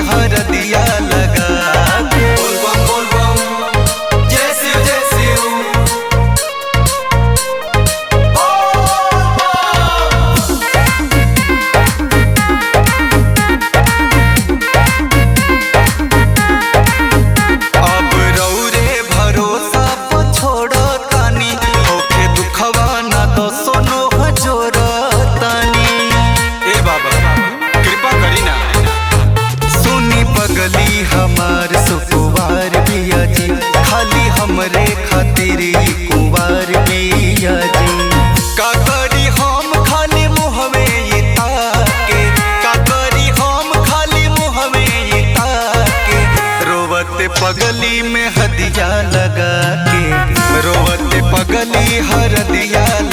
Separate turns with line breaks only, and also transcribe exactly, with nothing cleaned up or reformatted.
हरदिया लगा के। बोल बम बोल बम जय शिव जय शिव। अब रौरे भरोसा पर छोड़ो तानी, होखे दुखवा ना तो सोनो हजोर तानी। ए बाबा कृपा करी ना, सुनी पगली हमार सुकुवार पिया जी, खाली हमरे खातिर ही कुंवार पिया जी। का करी हम खाली मुहवे ये ताके, का करी हम खाली मुहवे ये ताके। रोवते पगली में हदिया लगा के, रोवते पगली हरदिया